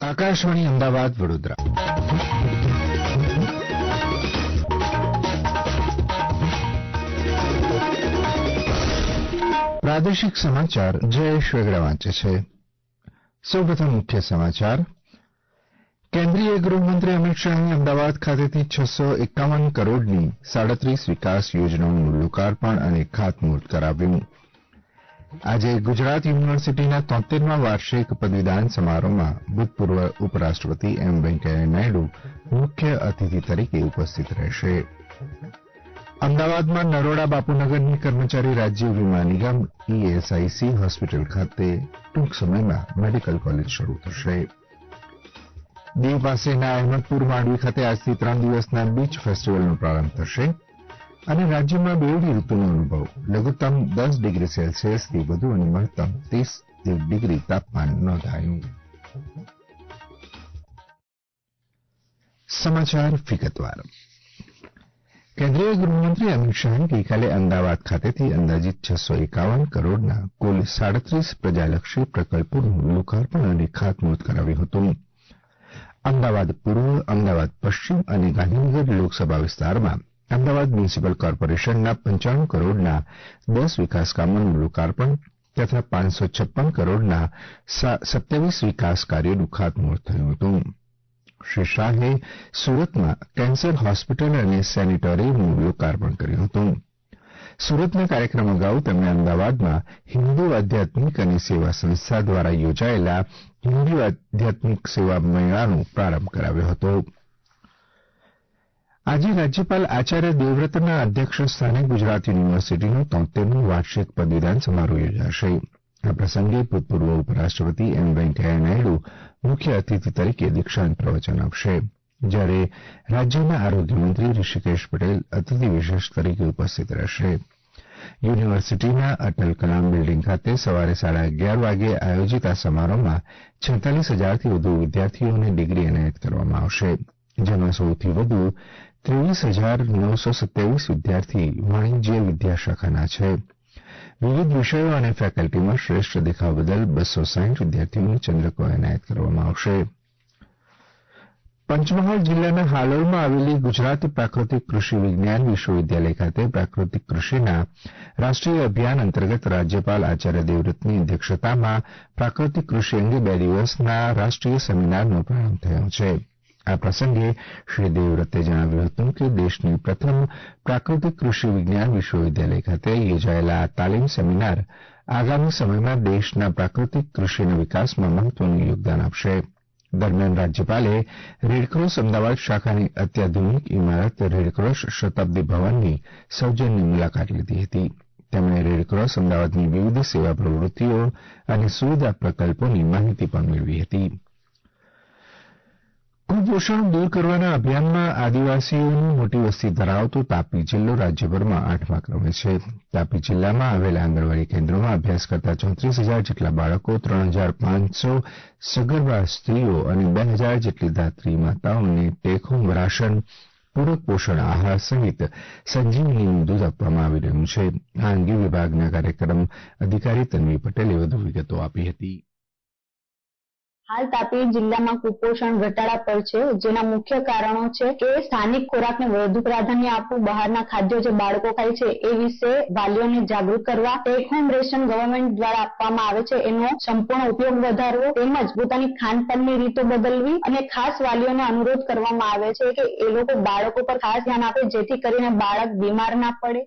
આકાશવાણી અમદાવાદ વડોદરા પ્રાદેશિક સમાચાર જયેશ વેગડા વાંચે છે. સૌપ્રથમ મુખ્ય સમાચાર. કેન્દ્રીય ગૃહમંત્રી અમિત શાહે અમદાવાદ ખાતેથી 651 કરોડની 37 વિકાસ યોજનાઓનું લોકાર્પણ અને ખાતમુહૂર્ત કરાવ્યું. આજે ગુજરાત યુનિવર્સિટીના 73મા વાર્ષિક પદવીદાન સમારોહમાં ભૂતપૂર્વ ઉપરાષ્ટ્રપતિ એમ વેંકૈયા નાયડુ મુખ્ય અતિથિ તરીકે ઉપસ્થિત રહેશે. અમદાવાદમાં નરોડા બાપુનગરની કર્મચારી રાજ્ય વીમા નિગમ ઇએસઆઇસી હોસ્પિટલ ખાતે ટૂંક સમયમાં મેડિકલ કોલેજ શરૂ થશે. દીવ પાસેના અહેમદપુર માંડવી ખાતે આજથી 3 દિવસના બીચ ફેસ્ટિવલનો પ્રારંભ થશે અને રાજ્યમાં બેવડી ઋતુનો અનુભવ. લઘુત્તમ 10 ડિગ્રી સેલ્સિયસથી વધુ અને મહત્તમ 30 ડિગ્રી તાપમાન નોંધાયું. સમાચાર વિગતવાર. કેન્દ્રીય ગૃહમંત્રી અમિત શાહે ગઈકાલે અમદાવાદ ખાતેથી અંદાજિત 651 કરોડના કુલ 37 પ્રજાલક્ષી પ્રકલ્પોનું લોકાર્પણ અને ખાતમુહૂર્ત કરાવ્યું હતું. અમદાવાદ પૂર્વ, અમદાવાદ પશ્ચિમ અને ગાંધીનગર લોકસભા વિસ્તારમાં અમદાવાદ મ્યુનિસિપલ કોર્પોરેશનના 95 કરોડના 10 વિકાસ કામોનું લોકાર્પણ તથા 556 કરોડના 27 વિકાસ કાર્યોનું ખાતમુહૂર્ત થયું હતું. શ્રી શાહે સુરતમાં કેન્સર હોસ્પિટલ અને સેનિટોરિયમનું લોકાર્પણ કર્યું હતું. સુરતના કાર્યક્રમ અગાઉ તેમણે અમદાવાદમાં હિન્દુ આધ્યાત્મિક અને સેવા સંસ્થા દ્વારા યોજાયેલા હિન્દુ આધ્યાત્મિક સેવા મેળાનો પ્રારંભ કરાવ્યો હતો. આજે રાજ્યપાલ આચાર્ય દેવવ્રતના અધ્યક્ષ સ્થાને ગુજરાત યુનિવર્સિટીનો 73મો વાર્ષિક પદવીદાન સમારોહ યોજાશે. આ પ્રસંગે ભૂતપૂર્વ ઉપરાષ્ટ્રપતિ એમ વેંકૈયા નાયડુ મુખ્ય અતિથિ તરીકે દીક્ષાંત પ્રવચન આપશે, જ્યારે રાજ્યના આરોગ્યમંત્રી ઋષિકેશ પટેલ અતિથિ વિશેષ તરીકે ઉપસ્થિત રહેશે. યુનિવર્સિટીના અટલ કલામ બિલ્ડીંગ ખાતે સવારે 11:30 વાગે આયોજિત આ સમારોહમાં 46,000થી વધુ વિદ્યાર્થીઓને ડિગ્રી એનાયત કરવામાં આવશે, જેમાં સૌથી વધુ 23,927 વિદ્યાર્થી વાણિજ્ય વિદ્યાશાખાના છે. વિવિધ વિષયો અને ફેકલ્ટીમાં શ્રેષ્ઠ દેખાવ બદલ 260 વિદ્યાર્થીઓને ચંદ્રકો એનાયત કરવામાં આવશે. પંચમહાલ જિલ્લાના હાલોલમાં આવેલી ગુજરાત પ્રાકૃતિક કૃષિ વિજ્ઞાન વિશ્વવિદ્યાલય ખાતે પ્રાકૃતિક કૃષિના રાષ્ટ્રીય અભિયાન અંતર્ગત રાજ્યપાલ આચાર્ય દેવવ્રતની અધ્યક્ષતામાં પ્રાકૃતિક કૃષિ અંગે 2 દિવસના રાષ્ટ્રીય સેમિનારનો પ્રારંભ થયો છે. આ પ્રસંગે શ્રી દેવવ્રતે જણાવ્યું હતું કે દેશની પ્રથમ પ્રાકૃતિક કૃષિ વિજ્ઞાન વિશ્વવિદ્યાલય ખાતે યોજાયેલા આ તાલીમ સેમિનાર આગામી સમયમાં દેશના પ્રાકૃતિક કૃષિના વિકાસમાં મહત્વનું યોગદાન આપશે. દરમિયાન રાજ્યપાલે રેડક્રોસ અમદાવાદ શાખાની અત્યાધુનિક ઇમારત રેડક્રોસ શતાબ્દી ભવનની સૌજન્ય મુલાકાત લીધી હતી. તેમણે રેડક્રોસ અમદાવાદની વિવિધ સેવા પ્રવૃત્તિઓ અને સુવિધા પ્રકલ્પોની માહિતી પણ મેળવી હતી. કુપોષણ દૂર કરવાના અભિયાનમાં આદિવાસીઓની મોટી વસ્તી ધરાવતો તાપી જિલ્લો રાજ્યભરમાં 8મા ક્રમે છે. તાપી જિલ્લામાં આવેલા આંગણવાડી કેન્દ્રોમાં અભ્યાસ કરતા 34,000 જેટલા બાળકો, 3,500 સગર્ભા સ્ત્રીઓ અને 2,000 જેટલી ધાત્રી માતાઓને ટેક હોમ રાશન, પૂરક પોષણ આહાર સહિત સંજીવનીનું દૂધ આપવામાં આવી રહ્યું છે. આ અંગે વિભાગના કાર્યક્રમ અધિકારી તન્વી પટેલે વધુ વિગતો આપી હતી. હાલ તાપી જિલ્લામાં કુપોષણ ઘટાડા પર છે, જેના મુખ્ય કારણો છે કે સ્થાનિક ખોરાકને વધુ પ્રાધાન્ય આપવું, બહારના ખાદ્યો જે બાળકો ખાય છે એ વિશે વાલીઓને જાગૃત કરવા, ટેક હોમ રેશન ગવર્નમેન્ટ દ્વારા આપવામાં આવે છે એનો સંપૂર્ણ ઉપયોગ વધારવો, તેમજ પોતાની ખાનપાનની રીતો બદલવી અને ખાસ વાલીઓને અનુરોધ કરવામાં આવે છે કે એ લોકો બાળકો પર ખાસ ધ્યાન આપે, જેથી કરીને બાળક બીમાર ના પડે.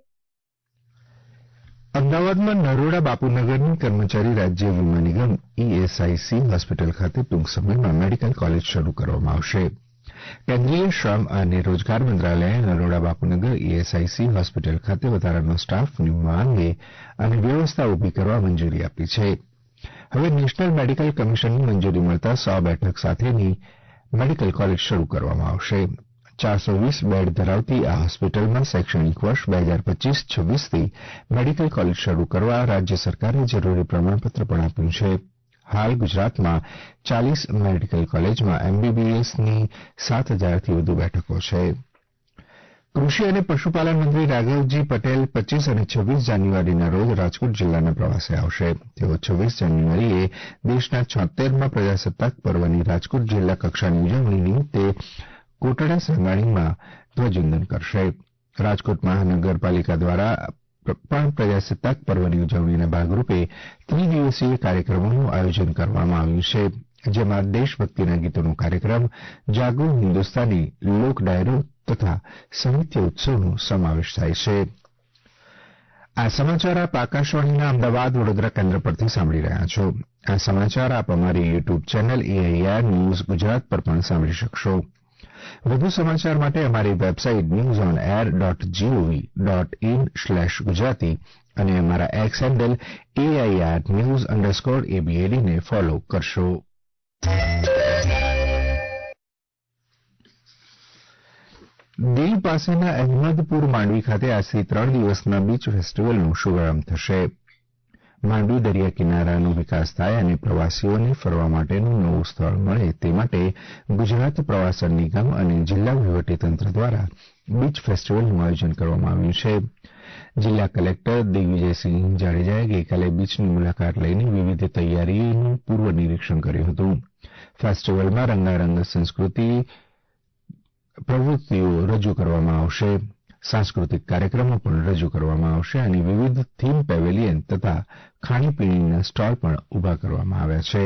અમદાવાદમાં નરોડા બાપુનગરની કર્મચારી રાજ્ય વીમા નિગમ ઇએસઆઇસી હોસ્પિટલ ખાતે ટૂંક સમયમાં મેડિકલ કોલેજ શરૂ કરવામાં આવશે. કેન્દ્રીય શ્રમ અને રોજગાર મંત્રાલયે નરોડા બાપુનગર ઇએસઆઇસી હોસ્પિટલ ખાતે વધારાનો સ્ટાફ નિમવા અંગે અને વ્યવસ્થા ઊભી કરવા મંજૂરી આપી છે. હવે નેશનલ મેડિકલ કમિશનની મંજૂરી મળતા 100 બેઠક સાથેની મેડિકલ કોલેજ શરૂ કરવામાં આવશે. 420 બેડ ધરાવતી આ હોસ્પિટલમાં શૈક્ષણિક વર્ષ 2025-26થી મેડિકલ કોલેજ શરૂ કરવા રાજ્ય સરકારે જરૂરી પ્રમાણપત્ર પણ આપ્યું છે. હાલ ગુજરાતમાં 40 મેડિકલ કોલેજમાં એમબીબીએસની 7,000થી વધુ બેઠકો છે. કૃષિ અને પશુપાલન મંત્રી રાઘવજી પટેલ 25 અને 26 જાન્યુઆરીના રોજ રાજકોટ જિલ્લાના પ્રવાસે આવશે. તેઓ 26 જાન્યુઆરીએ દેશના 76મા પ્રજાસત્તાક પર્વની રાજકોટ જિલ્લા કક્ષાની ઉજવણી નિમિત્તે કોટડા સાંગાણીમાં ધ્વજવંદન કરશે. રાજકોટ મહાનગરપાલિકા દ્વારા પણ પ્રજાસત્તાક પર્વની ઉજવણીના ભાગરૂપે ત્રિદિવસીય કાર્યક્રમોનું આયોજન કરવામાં આવ્યું છે, જેમાં દેશભક્તિના ગીતોનો કાર્યક્રમ, જાગો હિન્દુસ્તાની, લોક ડાયરો તથા સાહિત્ય ઉત્સવનો સમાવેશ થાય છે. આ સમાચાર આપ આકાશવાણીના અમદાવાદ વડોદરા કેન્દ્ર પરથી સાંભળી રહ્યા છો. આ સમાચાર આપ અમારી YouTube channel AIR news Gujarat પર પણ સાંભળી શકશો. વધુ સમાચાર માટે અમારી વેબસાઇટ newsonair.gov.in/gujarati અને અમારા એક્સ હેન્ડલ AIR_news_ABAD ને ફોલો કરશો. દીવ પાસેના અહેમદપુર માંડવી ખાતે આજથી 3 દિવસના બીચ ફેસ્ટિવલનો શુભારંભ થશે. માંડવી દરિયા કિનારાનો વિકાસ થાય અને પ્રવાસીઓને ફરવા માટેનું નવું સ્થળ મળે તે માટે ગુજરાત પ્રવાસન નિગમ અને જિલ્લા વહીવટીતંત્ર દ્વારા બીચ ફેસ્ટિવલનું આયોજન કરવામાં આવ્યું છે. જિલ્લા કલેક્ટર દિગ્વિજયસિંહ જાડેજાએ ગઈકાલે બીચની મુલાકાત લઈને વિવિધ તૈયારીઓનું પૂર્વ નિરીક્ષણ કર્યું હતું. ફેસ્ટિવલમાં રંગારંગ સાંસ્કૃતિક પ્રવૃત્તિઓ રજૂ કરવામાં આવશે, સાંસ્કૃતિક કાર્યક્રમો પણ રજૂ કરવામાં આવશે અને વિવિધ થીમ પેવેલિયન તથા ખાણીપીણીના સ્ટોલ પણ ઉભા કરવામાં આવ્યા છે.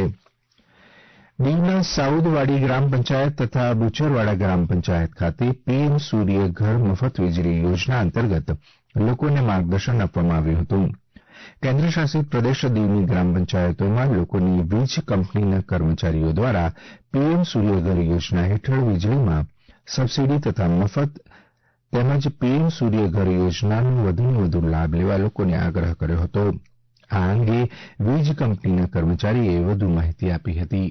દીવના સાઉદવાડી ગ્રામ પંચાયત તથા બુચરવાડા ગ્રામ પંચાયત ખાતે PM સૂર્ય ઘર મફત વીજળી યોજના અંતર્ગત લોકોને માર્ગદર્શન આપવામાં આવ્યું હતું. કેન્દ્ર શાસિત પ્રદેશ દીવની ગ્રામ પંચાયતોમાં લોકોની વીજ કંપનીના કર્મચારીઓ દ્વારા PM સૂર્ય ઘર યોજના હેઠળ વીજળીમાં સબસીડી તથા મફત તેમજ PM સૂર્ય ઘર યોજનાનો વધુને વધુ લાભ લેવા લોકોને આગ્રહ કર્યો હતો. આ અંગે વીજ કંપનીના કર્મચારીએ વધુ માહિતી આપી હતી.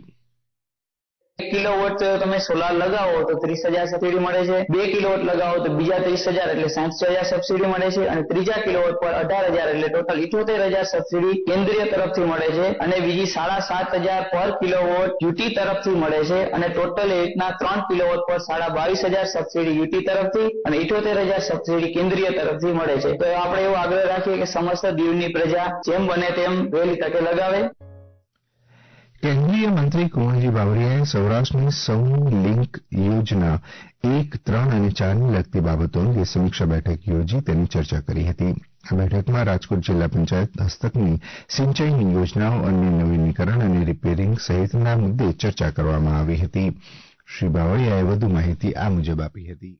1 કિલોવોટ તમે સોલાર લગાવો તો 30,000 સબસિડી મળે છે. 2 કિલોવોટ લગાવો તો બીજા 30,000 એટલે 67,000 સબસિડી મળે છે અને ત્રીજા કિલોવોટ પર 18,000 એટલે ટોટલ 78,000 સબસિડી કેન્દ્રીય તરફથી મળે છે અને બીજી 7,500 પર કિલોવોટ યુટી તરફથી મળે છે અને ટોટલ એકના 3 કિલોવોટ પર 22,500 સબસિડી યુટી તરફથી અને 78,000 સબસિડી કેન્દ્રીય તરફથી મળે છે. તો આપણે એવો આગ્રહ રાખીએ કે સમસ્ત દીવની પ્રજા જેમ બને તેમ વહેલી તકે લગાવે. કેન્દ્રીય મંત્રી કુંવરજી બાવળિયાએ સૌરાષ્ટ્રની સૌની લિંક યોજના 1, 3 અને 4ને લગતી બાબતો અંગે સમીક્ષા બેઠક યોજી તેની ચર્ચા કરી હતી. આ બેઠકમાં રાજકોટ જિલ્લા પંચાયત હસ્તકની સિંચાઈની યોજનાઓ, અન્ય નવીનીકરણ અને રિપેરિંગ સહિતના મુદ્દે ચર્ચા કરવામાં આવી હતી. શ્રી બાવળિયાએ વધુ માહિતી આ મુજબ આપી હતી.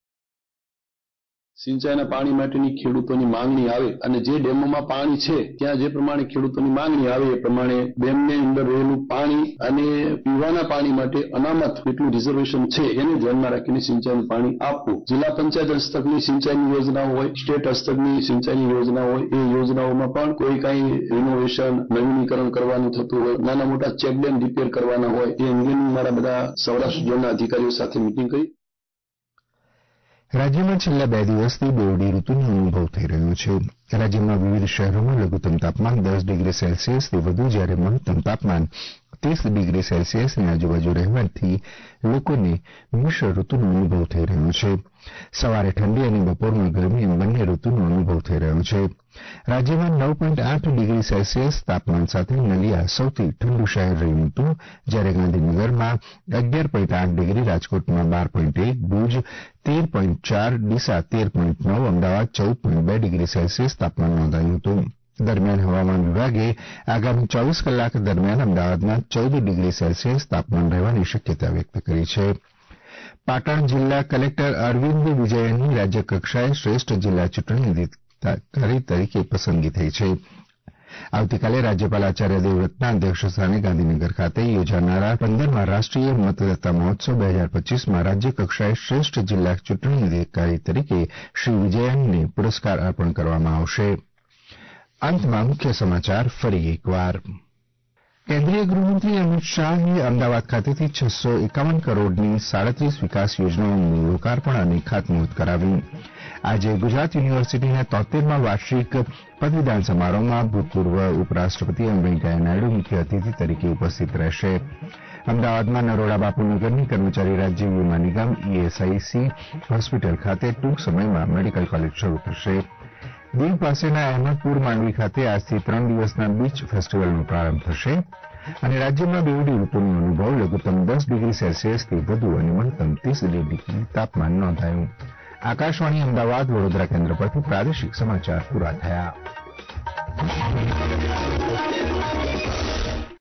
સિંચાઈના પાણી માટેની ખેડૂતોની માંગણી આવે અને જે ડેમોમાં પાણી છે ત્યાં જે પ્રમાણે ખેડૂતોની માંગણી આવે એ પ્રમાણે ડેમની અંદર રહેલું પાણી અને પીવાના પાણી માટે અનામત કેટલું રિઝર્વેશન છે એને ધ્યાનમાં રાખીને સિંચાઈનું પાણી આપવું. જિલ્લા પંચાયત હસ્તકની સિંચાઈની યોજનાઓ હોય, સ્ટેટ હસ્તકની સિંચાઈની યોજના હોય, એ યોજનાઓમાં પણ કોઈ કાંઈ રિનોવેશન, નવીનીકરણ કરવાનું થતું હોય, નાના મોટા ચેકડેમ રિપેર કરવાના હોય, એ અંગેની મારા બધા સૌરાષ્ટ્ર ઝોનના અધિકારીઓ સાથે મિટિંગ કરી. રાજ્યમાં છેલ્લા 2 દિવસથી બેવડી ઋતુનો અનુભવ થઈ રહ્યો છે. રાજ્યમાં વિવિધ શહેરોમાં લઘુત્તમ તાપમાન 10 ડિગ્રી સેલ્સિયસથી વધુ, જ્યારે મહત્તમ તાપમાન 30 ડિગ્રી સેલ્સિયસની આજુબાજુ રહેવાથી લોકોને મિશ્ર ઋતુનો અનુભવ થઈ રહ્યો છે. સવારે ઠંડી અને બપોરમાં ગરમી એમ બંને ઋતુનો અનુભવ થઈ રહ્યો છે. રાજ્યમાં 9.8 ડિગ્રી સેલ્સિયસ તાપમાન સાથે નલિયા સૌથી ઠંડુ શહેર રહ્યું હતું, જ્યારે ગાંધીનગરમાં 11.8 ડિગ્રી, રાજકોટમાં 12.1, ભુજ 13.4, ડીસા 13.9, અમદાવાદ 14.2 ડિગ્રી સેલ્સિયસ તાપમાન નોંધાયું હતું. દરમિયાન હવામાન વિભાગે આગામી 24 કલાક દરમિયાન અમદાવાદમાં 14 ડિગ્રી સેલ્સિયસ તાપમાન રહેવાની શક્યતા વ્યક્ત કરી છે. પાટણ જિલ્લા કલેક્ટર અરવિંદ વિજયનની રાજ્યકક્ષાએ શ્રેષ્ઠ જિલ્લા ચૂંટણી અધિકારી તરીકે પસંદગી થઈ છે. આવતીકાલે રાજ્યપાલ આચાર્ય દેવવ્રતના અધ્યક્ષસ્થાને ગાંધીનગર ખાતે યોજાનારા 15મા રાષ્ટ્રીય મતદાતા મહોત્સવ 2025માં રાજ્યકક્ષાએ શ્રેષ્ઠ જિલ્લા ચૂંટણી અધિકારી તરીકે શ્રી વિજયનને પુરસ્કાર અર્પણ કરવામાં આવશે. અંતમાં મુખ્ય સમાચાર ફરી એકવાર. કેન્દ્રીય ગૃહમંત્રી અમિત શાહે અમદાવાદ ખાતેથી 651 કરોડની 37 વિકાસ યોજનાઓનું લોકાર્પણ અને ખાતમુહૂર્ત કરાવ્યું. આજે ગુજરાત યુનિવર્સિટીના 73મા વાર્ષિક પદવીદાન સમારોહમાં ભૂતપૂર્વ ઉપરાષ્ટ્રપતિ એમ વેંકૈયા નાયડુ મુખ્ય અતિથિ તરીકે ઉપસ્થિત રહેશે. અમદાવાદમાં નરોડા બાપુનગરની કર્મચારી રાજ્ય વીમા નિગમ ઇએસઆઇસી હોસ્પિટલ ખાતે ટૂંક સમયમાં મેડિકલ કોલેજ શરૂ થશે. દીવ પાસેના અહેમદપુર માંડવી ખાતે આજથી 3 દિવસના બીચ ફેસ્ટિવલનો પ્રારંભ થશે અને રાજ્યમાં બેવડી ઋતુનો અનુભવ લઘુત્તમ 10 ડિગ્રી સેલ્સિયસથી વધુ અને મહત્તમ 30 ડિગ્રી તાપમાન નોંધાયું. આકાશવાણી અમદાવાદ વડોદરા કેન્દ્ર પરથી પ્રાદેશિક સમાચાર પૂરા થયા.